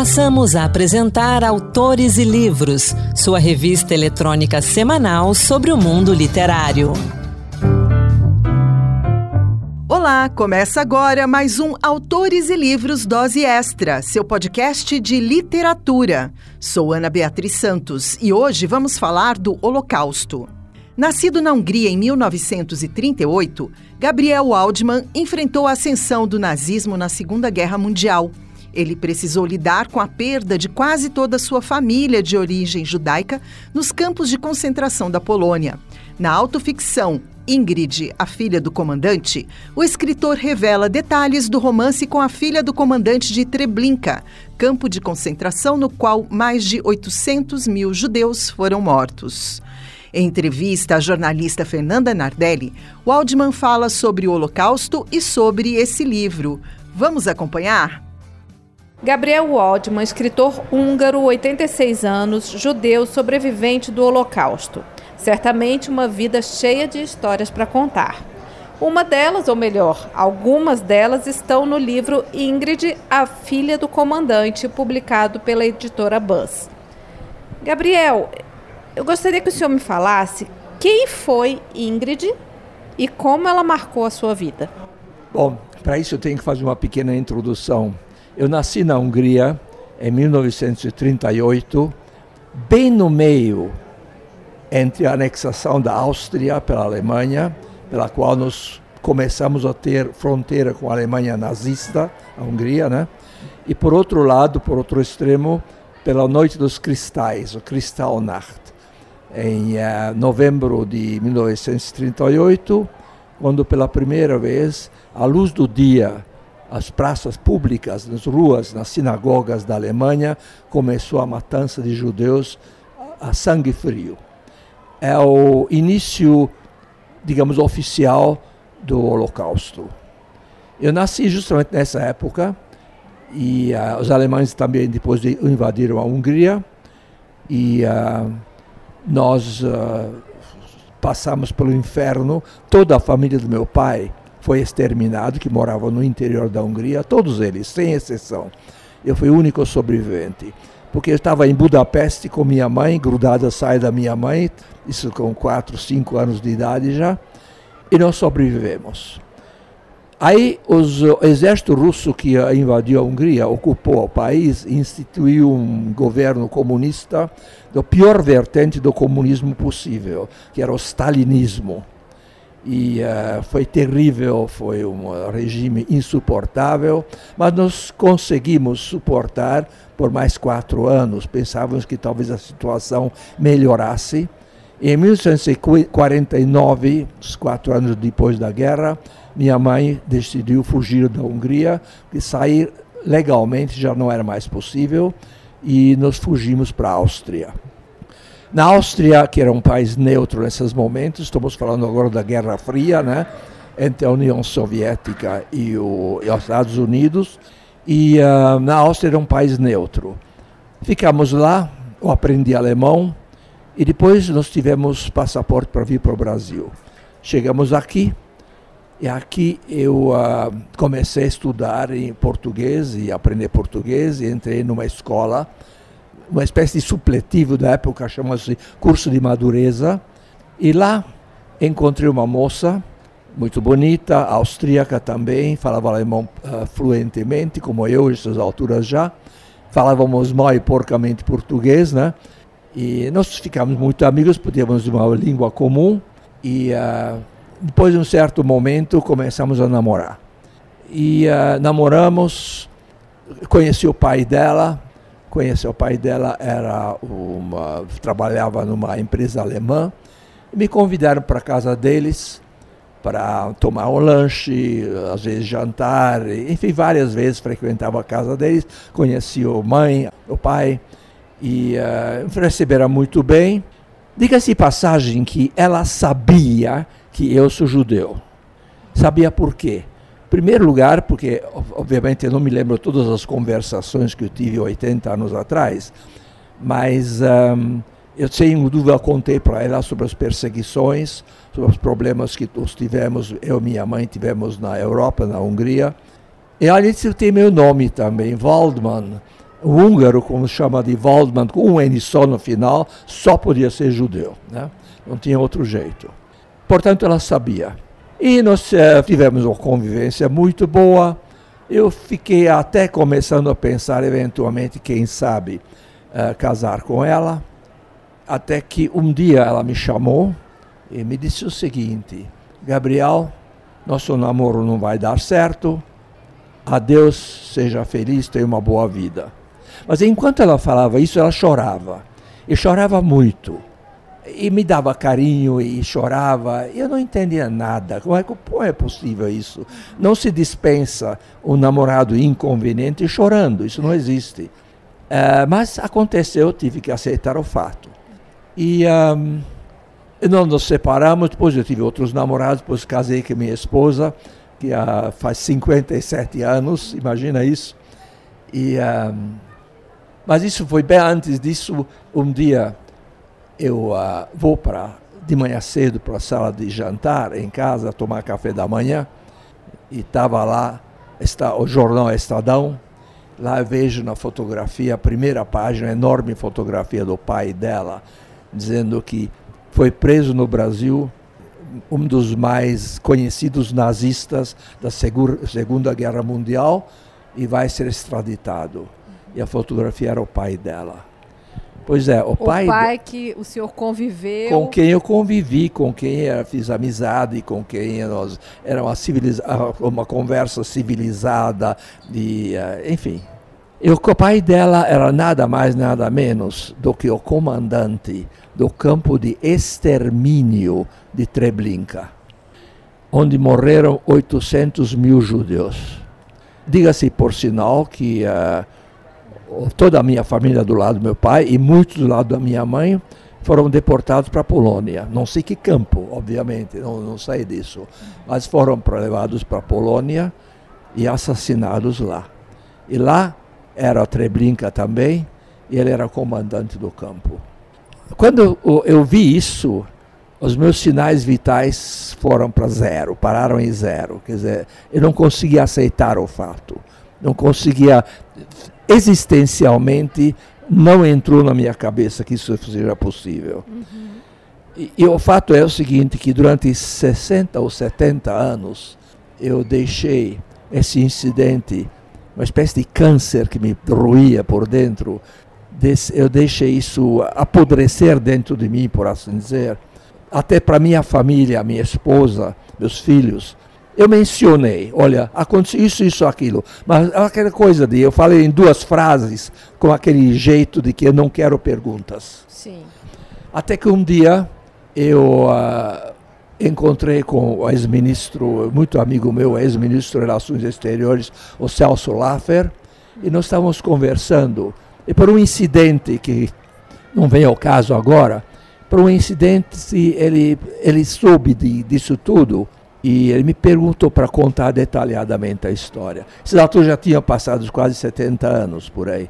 Passamos a apresentar Autores e Livros, sua revista eletrônica semanal sobre o mundo literário. Olá, começa agora mais um Autores e Livros Dose Extra, seu podcast de literatura. Sou Ana Beatriz Santos e hoje vamos falar do Holocausto. Nascido na Hungria em 1938, Gabriel Waldman enfrentou a ascensão do nazismo na Segunda Guerra Mundial. Ele precisou lidar com a perda de quase toda a sua família de origem judaica nos campos de concentração da Polônia. Na autoficção Ingrid, a filha do comandante, o escritor revela detalhes do romance com a filha do comandante de Treblinka, campo de concentração no qual mais de 800 mil judeus foram mortos. Em entrevista à jornalista Fernanda Nardelli, Waldman fala sobre o Holocausto e sobre esse livro. Vamos acompanhar? Gabriel Waldman, escritor húngaro, 86 anos, judeu, sobrevivente do Holocausto. Certamente uma vida cheia de histórias para contar. Uma delas, ou melhor, algumas delas estão no livro Ingrid, a filha do comandante, publicado pela editora Buzz. Gabriel, eu gostaria que o senhor me falasse quem foi Ingrid e como ela marcou a sua vida. Bom, para isso eu tenho que fazer uma pequena introdução. Eu nasci na Hungria em 1938, bem no meio entre a anexação da Áustria pela Alemanha, pela qual nós começamos a ter fronteira com a Alemanha nazista, a Hungria, né? E por outro lado, por outro extremo, pela Noite dos Cristais, o Kristallnacht, em novembro de 1938, quando pela primeira vez, à luz do dia, as praças públicas, nas ruas, nas sinagogas da Alemanha, começou a matança de judeus a sangue frio. É o início, digamos, oficial do Holocausto. Eu nasci justamente nessa época, e os alemães também depois invadiram a Hungria, e nós passamos pelo inferno. Toda a família do meu pai foi exterminado, que morava no interior da Hungria, todos eles, sem exceção. Eu fui o único sobrevivente, porque eu estava em Budapeste com minha mãe, grudada à saia da minha mãe, isso com 4, 5 anos de idade já, e nós sobrevivemos. Aí o exército russo que invadiu a Hungria, ocupou o país, instituiu um governo comunista do pior vertente do comunismo possível, que era o stalinismo. E foi terrível, foi um regime insuportável, mas nós conseguimos suportar por mais 4 anos. Pensávamos que talvez a situação melhorasse. Em 1949, 4 anos depois da guerra, minha mãe decidiu fugir da Hungria, e sair legalmente já não era mais possível, e nós fugimos para a Áustria. Na Áustria, que era um país neutro nesses momentos, estamos falando agora da Guerra Fria, né, entre a União Soviética e os Estados Unidos, e na Áustria era um país neutro. Ficamos lá, eu aprendi alemão, e depois nós tivemos passaporte para vir para o Brasil. Chegamos aqui, e aqui eu comecei a estudar em português e aprender português, e entrei numa escola, uma espécie de supletivo da época, chama-se Curso de Madureza, e lá encontrei uma moça muito bonita, austríaca também, falava alemão fluentemente, como eu, nessas alturas já, falávamos mal e porcamente português, né? E nós ficamos muito amigos, podíamos uma língua comum, e depois de um certo momento começamos a namorar. E namoramos, conheci o pai dela, trabalhava numa empresa alemã, e me convidaram para a casa deles para tomar um lanche, às vezes jantar, enfim, várias vezes frequentava a casa deles, conheci a mãe, o pai, e me receberam muito bem. Diga-se de passagem que ela sabia que eu sou judeu. Sabia por quê? Em primeiro lugar, porque, obviamente, eu não me lembro todas as conversações que eu tive 80 anos atrás, mas eu, sem dúvida, contei para ela sobre as perseguições, sobre os problemas que nós tivemos, eu e minha mãe tivemos na Europa, na Hungria. E ali tem meu nome também, Waldman. O húngaro, como se chama de Waldman, com um N só no final, só podia ser judeu, né? Não tinha outro jeito. Portanto, ela sabia. E nós tivemos uma convivência muito boa. Eu fiquei até começando a pensar, eventualmente, quem sabe, casar com ela. Até que um dia ela me chamou e me disse o seguinte: Gabriel, nosso namoro não vai dar certo. Adeus, seja feliz, tenha uma boa vida. Mas enquanto ela falava isso, ela chorava. E chorava muito. E me dava carinho e chorava. Eu não entendia nada. Como é possível isso? Não se dispensa um namorado inconveniente chorando. Isso não existe. Mas aconteceu, tive que aceitar o fato. E nós nos separamos. Depois eu tive outros namorados. Depois casei com minha esposa, que faz 57 anos. Imagina isso. Mas isso foi bem antes disso. Um dia eu vou de manhã cedo para a sala de jantar em casa, tomar café da manhã, e estava lá o jornal Estadão. Lá eu vejo na fotografia, a primeira página, enorme fotografia do pai dela, dizendo que foi preso no Brasil um dos mais conhecidos nazistas da Segunda Guerra Mundial e vai ser extraditado. E a fotografia era o pai dela. Pois é, o pai que o senhor conviveu. Com quem eu convivi, com quem eu fiz amizade, com quem era uma conversa civilizada, enfim. E o pai dela era nada mais, nada menos do que o comandante do campo de extermínio de Treblinka, onde morreram 800 mil judeus. Diga-se por sinal que toda a minha família do lado do meu pai e muitos do lado da minha mãe foram deportados para a Polônia. Não sei que campo, obviamente, não sei disso. Mas foram levados para a Polônia e assassinados lá. E lá era Treblinka também, e ele era comandante do campo. Quando eu vi isso, os meus sinais vitais foram para zero, pararam em zero. Quer dizer, eu não conseguia aceitar o fato. Não conseguia, existencialmente, não entrou na minha cabeça que isso seja possível. Uhum. E o fato é o seguinte, que durante 60 ou 70 anos, eu deixei esse incidente, uma espécie de câncer que me roía por dentro, eu deixei isso apodrecer dentro de mim, por assim dizer. Até para minha família, minha esposa, meus filhos, eu mencionei, olha, aconteceu isso, aquilo, mas aquela coisa eu falei em 2 frases, com aquele jeito de que eu não quero perguntas. Sim. Até que um dia eu encontrei com o ex-ministro, muito amigo meu, ex-ministro de Relações Exteriores, o Celso Laffer, e nós estávamos conversando, e por um incidente que não vem ao caso agora, por um incidente ele soube disso tudo, e ele me perguntou para contar detalhadamente a história. Esse autor já tinha passado quase 70 anos por aí.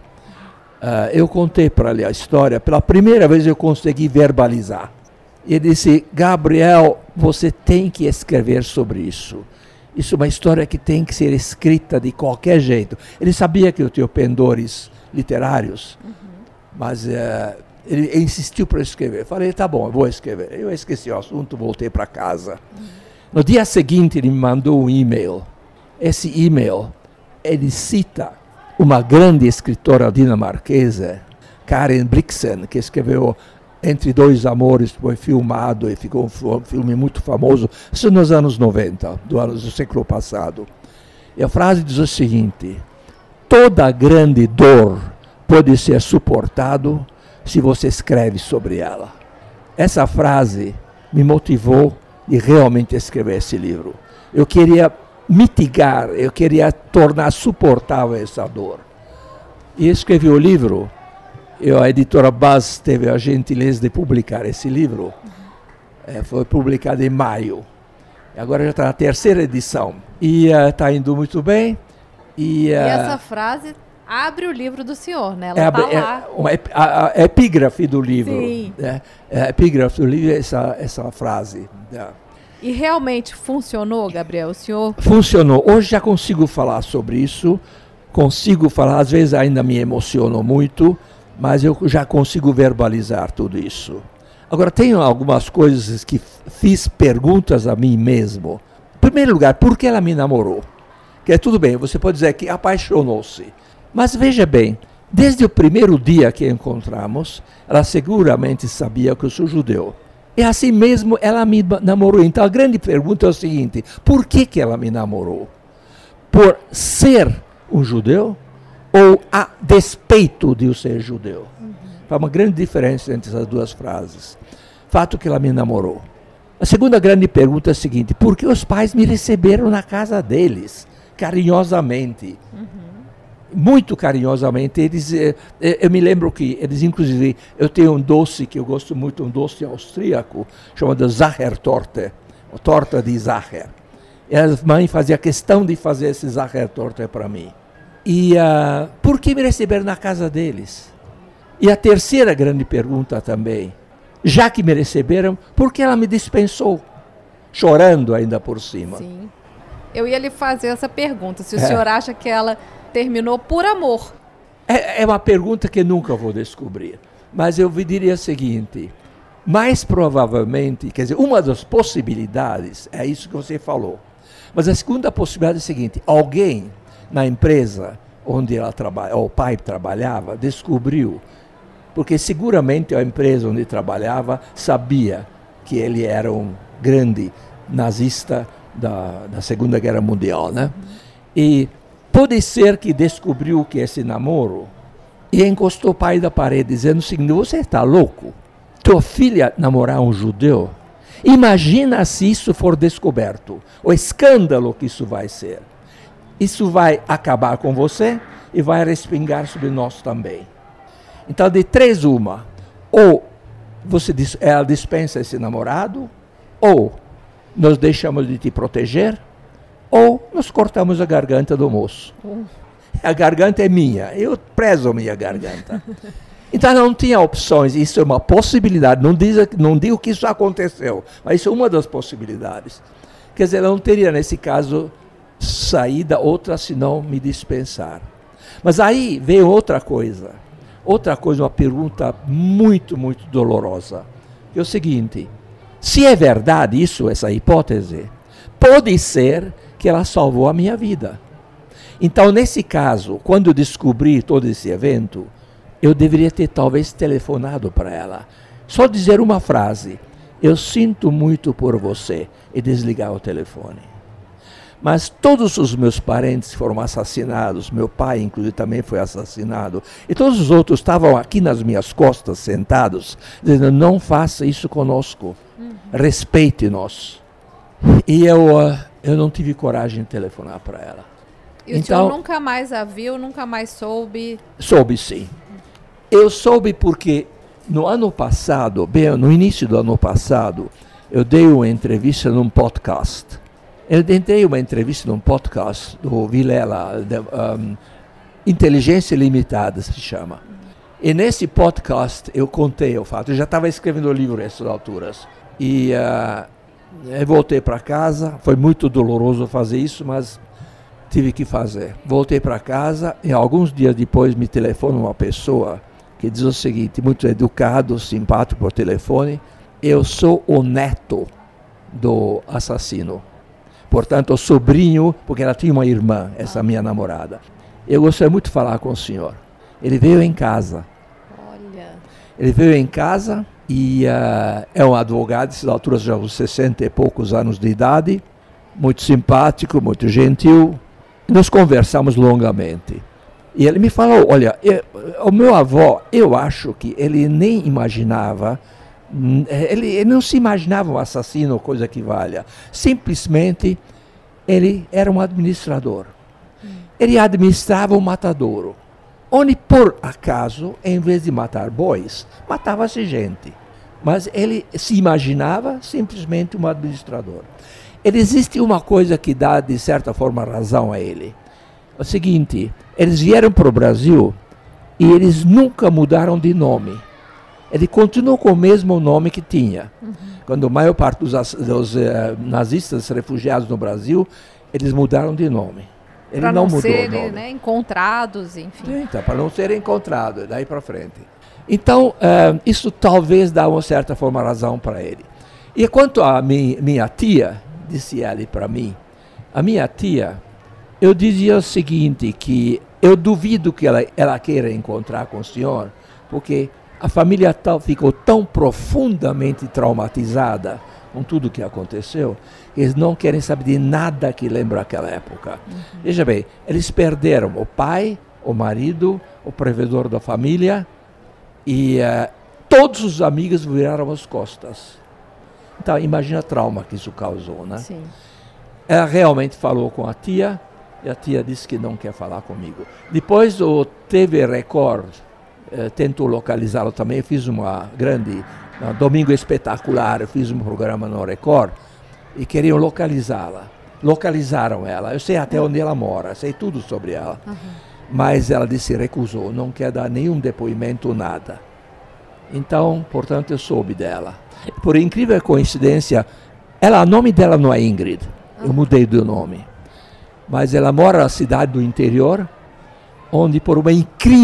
Eu contei para ele a história, pela primeira vez eu consegui verbalizar. E ele disse, Gabriel, você tem que escrever sobre isso. Isso é uma história que tem que ser escrita de qualquer jeito. Ele sabia que eu tinha pendores literários, mas ele insistiu para escrever. Eu falei, tá bom, eu vou escrever. Eu esqueci o assunto, voltei para casa. No dia seguinte, ele me mandou um e-mail. Esse e-mail, ele cita uma grande escritora dinamarquesa, Karen Blixen, que escreveu Entre Dois Amores, foi filmado e ficou um filme muito famoso, isso nos anos 90, do século passado. E a frase diz o seguinte, toda grande dor pode ser suportado se você escreve sobre ela. Essa frase me motivou de realmente escrever esse livro. Eu queria mitigar, eu queria tornar suportável essa dor. E escrevi o livro, e a editora Buzz teve a gentileza de publicar esse livro. Foi publicado em maio. Agora já está na 3ª edição. E está indo muito bem. E essa frase abre o livro do senhor, né? Ela está lá. A epígrafe do livro. Sim. A epígrafe do livro é essa frase. E realmente funcionou, Gabriel? O senhor... Funcionou. Hoje já consigo falar sobre isso consigo falar, às vezes ainda me emociono muito, mas eu já consigo verbalizar tudo isso. Agora, tenho algumas coisas que fiz perguntas a mim mesmo. Em primeiro lugar, por que ela me namorou? Que tudo bem, você pode dizer que apaixonou-se. Mas veja bem, desde o primeiro dia que encontramos, ela seguramente sabia que eu sou judeu. E assim mesmo ela me namorou. Então a grande pergunta é o seguinte, por que ela me namorou? Por ser um judeu ou a despeito de eu ser judeu? Há uma grande diferença entre essas duas frases. Fato que ela me namorou. A segunda grande pergunta é a seguinte, por que os pais me receberam na casa deles, carinhosamente? Muito carinhosamente. Eu me lembro que eles, inclusive, eu tenho um doce que eu gosto muito, um doce austríaco, chamado Sachertorte, a torta de Sacher. E a mãe fazia questão de fazer esse Sachertorte para mim. E por que me receberam na casa deles? E a terceira grande pergunta também, já que me receberam, por que ela me dispensou? Chorando ainda por cima. Sim. Eu ia lhe fazer essa pergunta, se o senhor acha que ela terminou por amor. É uma pergunta que nunca vou descobrir. Mas eu diria o seguinte, mais provavelmente, quer dizer, uma das possibilidades é isso que você falou. Mas a segunda possibilidade é a seguinte, alguém na empresa onde ela o pai trabalhava, descobriu, porque seguramente a empresa onde trabalhava sabia que ele era um grande nazista da Segunda Guerra Mundial, né? E pode ser que descobriu que esse namoro e encostou o pai da parede dizendo o seguinte, você está louco? Tua filha namorar um judeu? Imagina se isso for descoberto, o escândalo que isso vai ser. Isso vai acabar com você e vai respingar sobre nós também. Então, de três uma, ou ela dispensa esse namorado, ou nós deixamos de te proteger, ou nós cortamos a garganta do moço. A garganta é minha, eu prezo a minha garganta. Então não tinha opções, isso é uma possibilidade, não digo que isso aconteceu, mas isso é uma das possibilidades. Quer dizer, não teria nesse caso saída outra senão me dispensar. Mas aí veio outra coisa, uma pergunta muito, muito dolorosa. É o seguinte, se é verdade isso, essa hipótese, pode ser que ela salvou a minha vida. Então, nesse caso, quando eu descobri todo esse evento, eu deveria ter talvez telefonado para ela. Só dizer uma frase, eu sinto muito por você, e desligar o telefone. Mas todos os meus parentes foram assassinados, meu pai inclusive também foi assassinado, e todos os outros estavam aqui nas minhas costas sentados, dizendo, não faça isso conosco, respeite-nos. E eu não tive coragem de telefonar para ela. E o senhor nunca mais a viu, nunca mais soube? Soube sim. Eu soube porque no ano passado, no início do ano passado, eu dei uma entrevista num podcast. Eu dei uma entrevista num podcast do Vilela, Inteligência Limitada se chama. E nesse podcast eu contei o fato, eu já estava escrevendo o livro nessas alturas. E eu voltei para casa, foi muito doloroso fazer isso, mas tive que fazer. Voltei para casa e alguns dias depois me telefona uma pessoa que diz o seguinte, muito educado, simpático por telefone, eu sou o neto do assassino. Portanto, o sobrinho, porque ela tinha uma irmã, essa minha namorada. Eu gostaria muito de falar com o senhor. Ele veio em casa. Olha. Ele veio em casa e é um advogado, nessas alturas já uns 60 e poucos anos de idade, muito simpático, muito gentil. Nós conversamos longamente. E ele me falou, olha, o meu avô, eu acho que ele nem imaginava, ele não se imaginava um assassino ou coisa que valha. Simplesmente, ele era um administrador. Ele administrava um matadouro, onde, por acaso, em vez de matar bois, matava-se gente. Mas ele se imaginava simplesmente um administrador. Existe uma coisa que dá, de certa forma, razão a ele. O seguinte, eles vieram para o Brasil e eles nunca mudaram de nome. Ele continuou com o mesmo nome que tinha. Quando a maior parte dos nazistas refugiados no Brasil, eles mudaram de nome. Ele não mudou serem, o nome. Né, encontrados, enfim. Então, para não serem encontrados, daí para frente. Então, isso talvez dá uma certa forma razão para ele. E quanto a minha tia, disse ele para mim, a minha tia, eu dizia o seguinte, que eu duvido que ela queira encontrar com o senhor, porque a família ficou tão profundamente traumatizada com tudo que aconteceu, que eles não querem saber de nada que lembra aquela época. Veja bem, eles perderam o pai, o marido, o provedor da família, e todos os amigos viraram as costas. Então, imagina o trauma que isso causou, né? Sim. Ela realmente falou com a tia, e a tia disse que não quer falar comigo. Depois o TV Record tentou localizá-lo também. Eu fiz Domingo Espetacular, eu fiz um programa no Record, e queriam localizá-la. Localizaram ela. Eu sei até onde ela mora, sei tudo sobre ela. Mas ela disse, recusou, não quer dar nenhum depoimento, nada. Então, portanto, eu soube dela. Por incrível coincidência, o nome dela não é Ingrid, eu mudei do nome. Mas ela mora na cidade do interior, onde por uma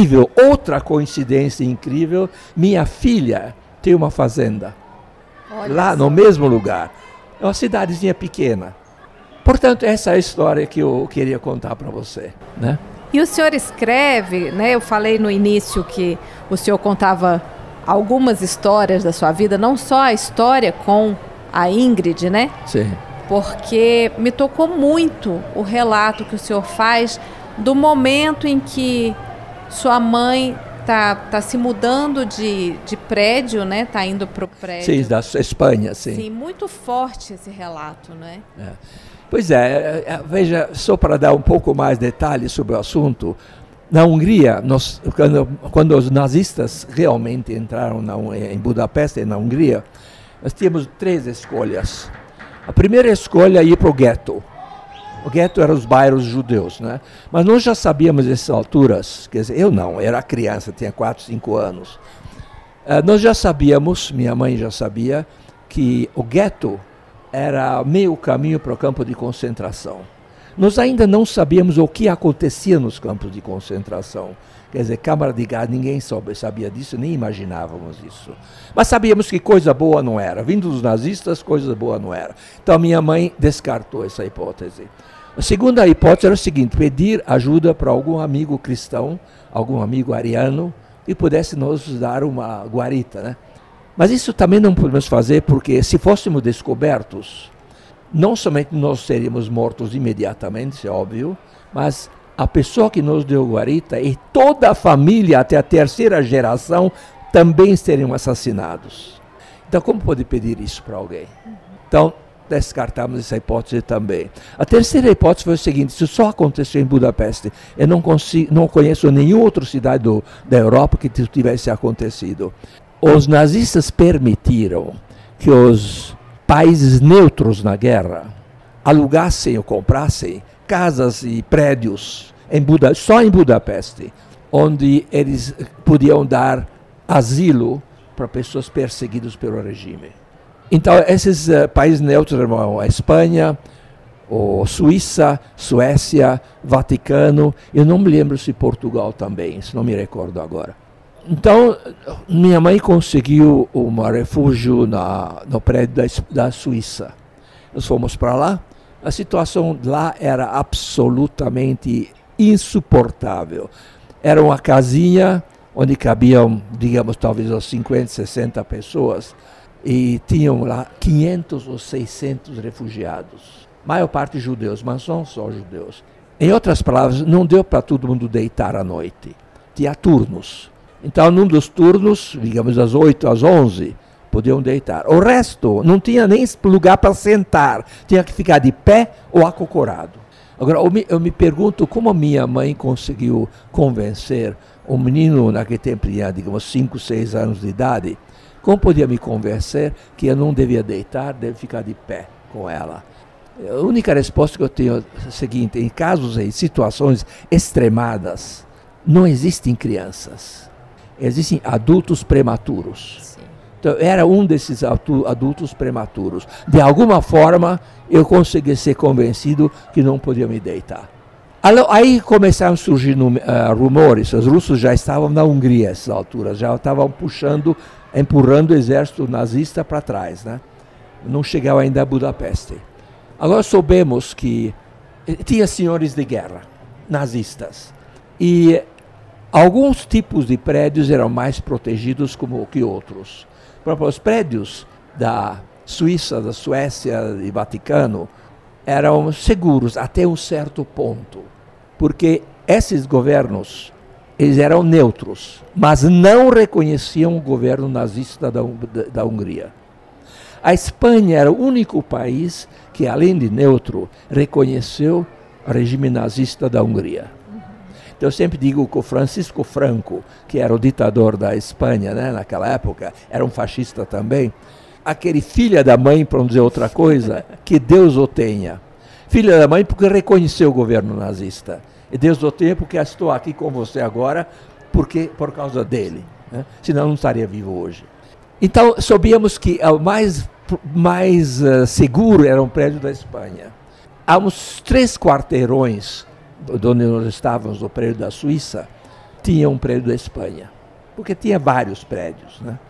outra coincidência incrível, minha filha tem uma fazenda. Olha lá só. No mesmo lugar. É uma cidadezinha pequena. Portanto, essa é a história que eu queria contar para você, né? E o senhor escreve, né? Eu falei no início que o senhor contava algumas histórias da sua vida, não só a história com a Ingrid, né? Sim. Porque me tocou muito o relato que o senhor faz do momento em que sua mãe tá se mudando de prédio, né? Tá indo para o prédio. Sim, da Espanha, sim. Sim, muito forte esse relato, né? Pois veja, só para dar um pouco mais detalhes sobre o assunto, na Hungria, quando os nazistas realmente entraram em Budapeste e na Hungria, nós tínhamos 3 escolhas. A primeira escolha é ir para o gueto. O gueto eram os bairros judeus, né? Mas nós já sabíamos nessas alturas, quer dizer, eu não, era criança, tinha 4, 5 anos. Nós já sabíamos, minha mãe já sabia, que o gueto era meio caminho para o campo de concentração. Nós ainda não sabíamos o que acontecia nos campos de concentração. Quer dizer, Câmara de Gás, ninguém sabia disso, nem imaginávamos isso. Mas sabíamos que coisa boa não era. Vindo dos nazistas, coisa boa não era. Então minha mãe descartou essa hipótese. A segunda hipótese era o seguinte, pedir ajuda para algum amigo cristão, algum amigo ariano, que pudesse nos dar uma guarita, né? Mas isso também não podemos fazer, porque se fôssemos descobertos, não somente nós seríamos mortos imediatamente, isso é óbvio, mas a pessoa que nos deu guarita e toda a família, até a 3ª geração, também seriam assassinados. Então, como pode pedir isso para alguém? Então, descartamos essa hipótese também. A terceira hipótese foi o seguinte, isso só aconteceu em Budapeste. Eu não conheço nenhuma outra cidade da Europa que tivesse acontecido. Os nazistas permitiram que os países neutros na guerra alugassem ou comprassem casas e prédios só em Budapeste, onde eles podiam dar asilo para pessoas perseguidas pelo regime. Então, esses países neutros eram a Espanha, a Suíça, Suécia, Vaticano, eu não me lembro se Portugal também, isso não me recordo agora. Então, minha mãe conseguiu um refúgio no prédio da Suíça. Nós fomos para lá. A situação lá era absolutamente insuportável. Era uma casinha onde cabiam, digamos, talvez 50, 60 pessoas. E tinham lá 500 ou 600 refugiados. A maior parte judeus, mas não só judeus. Em outras palavras, não deu para todo mundo deitar à noite. Tinha turnos. Então, num dos turnos, digamos, das 8 às 11, podiam deitar. O resto não tinha nem lugar para sentar. Tinha que ficar de pé ou acocorado. Agora, eu me pergunto como a minha mãe conseguiu convencer um menino, naquele tempo tinha, digamos, 5, 6 anos de idade, como podia me convencer que eu não devia deitar, devia ficar de pé com ela. A única resposta que eu tenho é a seguinte, em situações extremadas, não existem crianças. Existem adultos prematuros. Sim. Então, era um desses adultos prematuros. De alguma forma, eu consegui ser convencido que não podia me deitar. Aí começaram a surgir rumores, os russos já estavam na Hungria nessas alturas, já estavam empurrando o exército nazista para trás, né? Não chegava ainda a Budapeste. Agora soubemos que tinha senhores de guerra, nazistas, e alguns tipos de prédios eram mais protegidos que outros. Por exemplo, os prédios da Suíça, da Suécia e Vaticano eram seguros até um certo ponto, porque esses governos eles eram neutros, mas não reconheciam o governo nazista da Hungria. A Espanha era o único país que, além de neutro, reconheceu o regime nazista da Hungria. Então eu sempre digo que o Francisco Franco, que era o ditador da Espanha, né, naquela época, era um fascista também, aquele filho da mãe, para não dizer outra coisa, que Deus o tenha. Filho da mãe porque reconheceu o governo nazista. E Deus o tenha porque estou aqui com você agora por causa dele. Né? Senão não estaria vivo hoje. Então sabíamos que o mais seguro era um prédio da Espanha. Há uns 3 quarteirões onde nós estávamos, no prédio da Suíça, tinha um prédio da Espanha. Porque tinha vários prédios, né?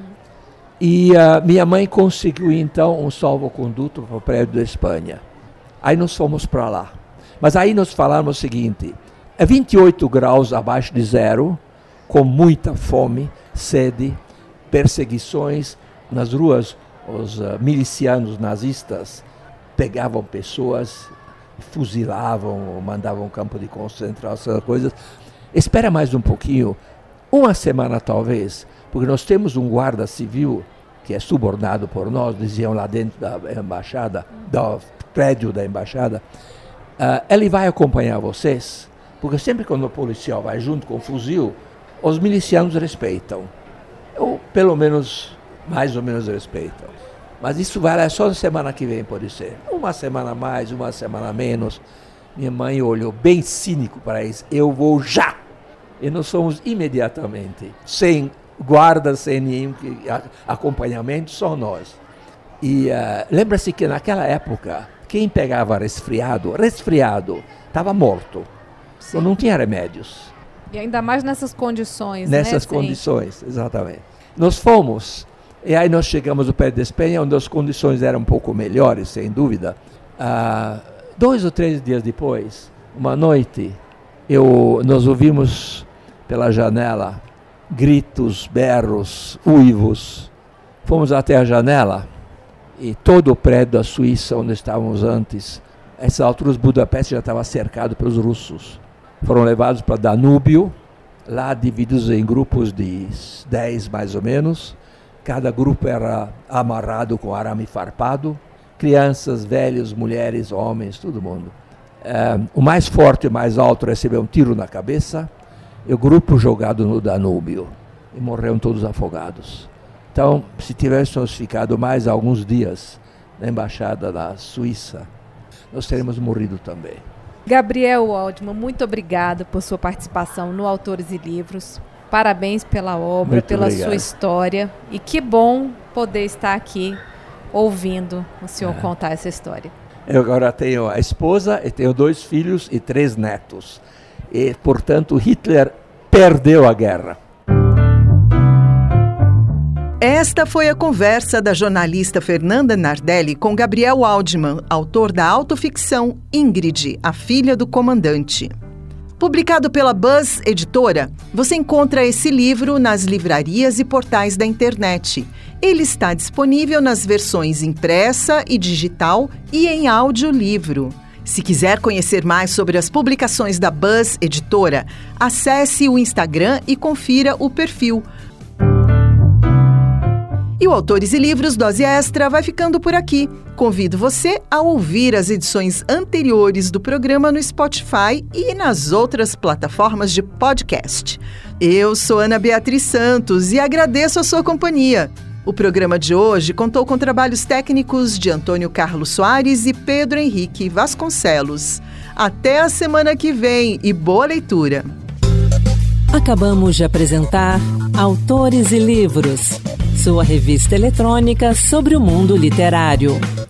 E minha mãe conseguiu, então, um salvo-conduto para o prédio da Espanha. Aí nós fomos para lá. Mas aí nós falamos o seguinte, é 28 graus abaixo de zero, com muita fome, sede, perseguições. Nas ruas, os milicianos nazistas pegavam pessoas, fuzilavam, mandavam campo de concentração, essas coisas. Espera mais um pouquinho, uma semana talvez, porque nós temos um guarda civil que é subornado por nós, diziam lá dentro da embaixada, do prédio da embaixada, ele vai acompanhar vocês, porque sempre quando o policial vai junto com o fuzil, os milicianos respeitam, ou pelo menos, mais ou menos respeitam. Mas isso vai só na semana que vem, pode ser. Uma semana mais, uma semana menos. Minha mãe olhou bem cínico para isso, eu vou já! E nós fomos imediatamente, sem guarda, sem nenhum acompanhamento, só nós. E lembra-se que naquela época, quem pegava resfriado, estava morto. Então não tinha remédios. E ainda mais nessas condições, Nessas condições, exatamente. Nós fomos, e aí nós chegamos ao pé da Espanha, onde as condições eram um pouco melhores, sem dúvida. 2 ou 3 dias depois, uma noite, nós ouvimos pela janela gritos, berros, uivos. Fomos até a janela e todo o prédio da Suíça, onde estávamos antes, a essas alturas Budapeste já estava cercado pelos russos. Foram levados para Danúbio, lá divididos em grupos de 10 mais ou menos. Cada grupo era amarrado com arame farpado. Crianças, velhos, mulheres, homens, todo mundo. O mais forte e mais alto recebeu um tiro na cabeça e o grupo jogado no Danúbio. E morreram todos afogados. Então, se tivéssemos ficado mais alguns dias na embaixada da Suíça, nós teríamos morrido também. Gabriel Waldman, muito obrigado por sua participação no Autores e Livros. Parabéns pela obra, muito pela obrigado. Sua história. E que bom poder estar aqui ouvindo o senhor contar essa história. Eu agora tenho a esposa, e tenho 2 filhos e 3 netos. E, portanto, Hitler perdeu a guerra. Esta foi a conversa da jornalista Fernanda Nardelli com Gabriel Waldman, autor da autoficção Ingrid, a filha do comandante. Publicado pela Buzz Editora, você encontra esse livro nas livrarias e portais da internet. Ele está disponível nas versões impressa e digital e em audiolivro. Se quiser conhecer mais sobre as publicações da Buzz Editora, acesse o Instagram e confira o perfil. E o Autores e Livros Dose Extra vai ficando por aqui. Convido você a ouvir as edições anteriores do programa no Spotify e nas outras plataformas de podcast. Eu sou Ana Beatriz Santos e agradeço a sua companhia. O programa de hoje contou com trabalhos técnicos de Antônio Carlos Soares e Pedro Henrique Vasconcelos. Até a semana que vem e boa leitura! Acabamos de apresentar Autores e Livros, sua revista eletrônica sobre o mundo literário.